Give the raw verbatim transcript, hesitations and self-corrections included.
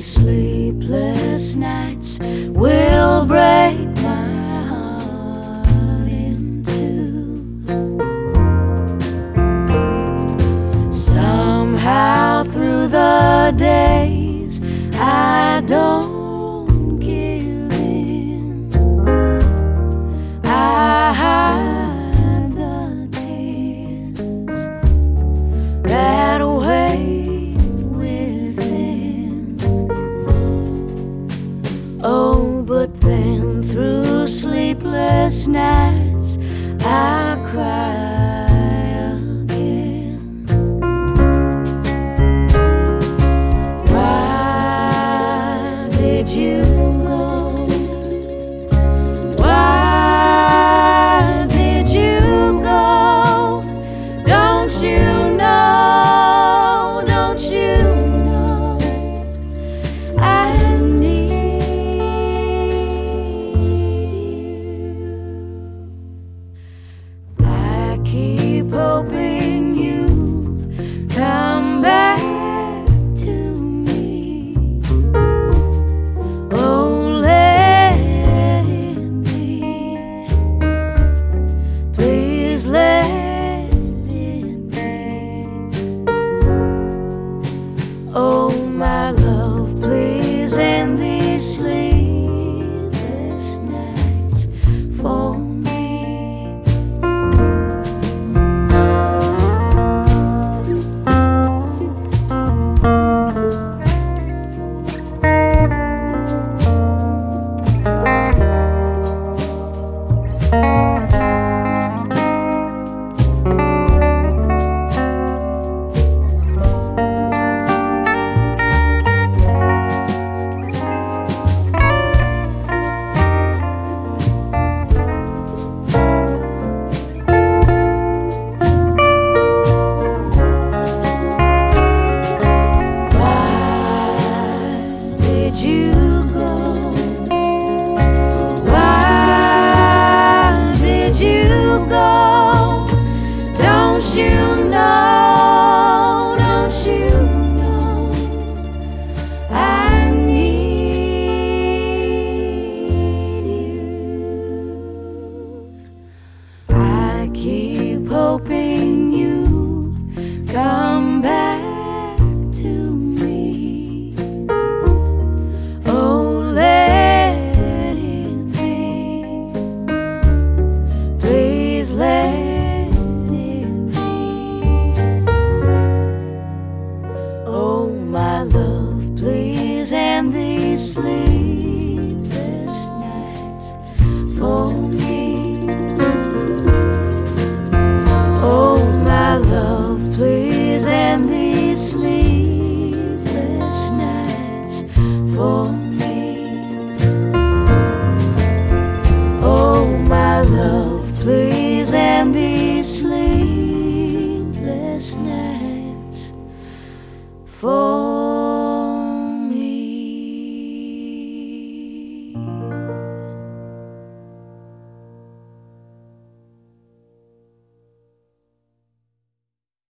these sleepless nights will break my heart in two. Somehow through the days I don't give in. I hide the tears that weigh within. Oh, but then through sleepless nights I cry again. Why did you go? Why did you go? Don't you know? Don't you know? I need you. I keep hoping you come back to me. Oh, let it be. Please let it be. Oh, my love, please end these sleepless nights for me. Hoping you come back to me. Oh, let it be. Please let it be. Oh, my love, please end these sleepless nights for me. Oh, my love, please end these sleepless nights for me. Oh, my love, please end these sleepless nights for me.